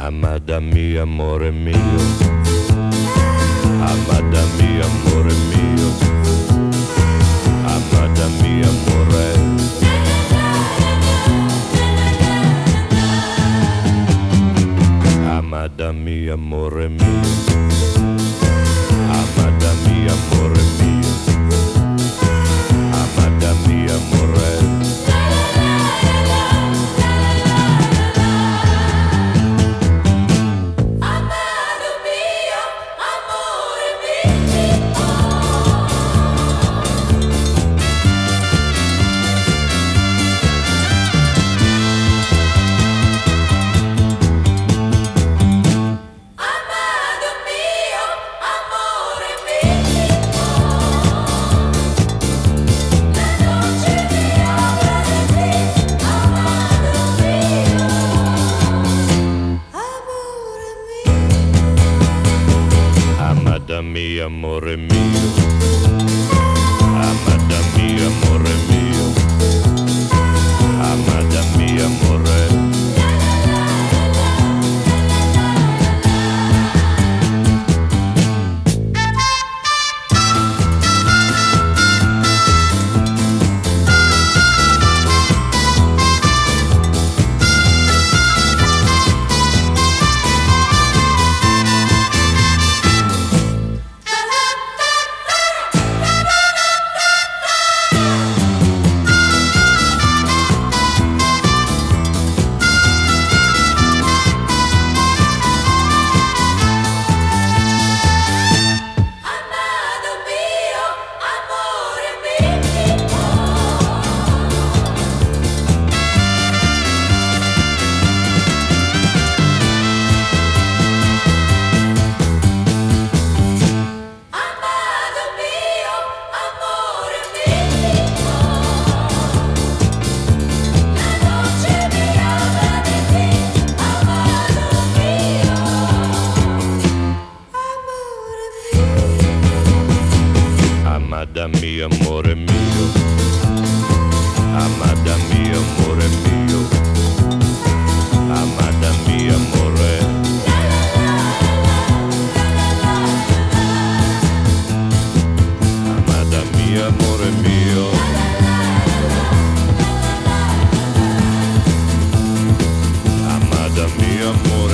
Amada mia, amore mio, amada mia, amore mio, amada mia, amore. Amada mia, amore mio, amada mia, amore mio, amada mia, amore. Amada mia, amore mio, amada mia, amore mio, amada mia, amore. Amada mia, amore mio, amada mia, amore mio, amada mia, amore. Amada mia, amore mio, amada mia, amore.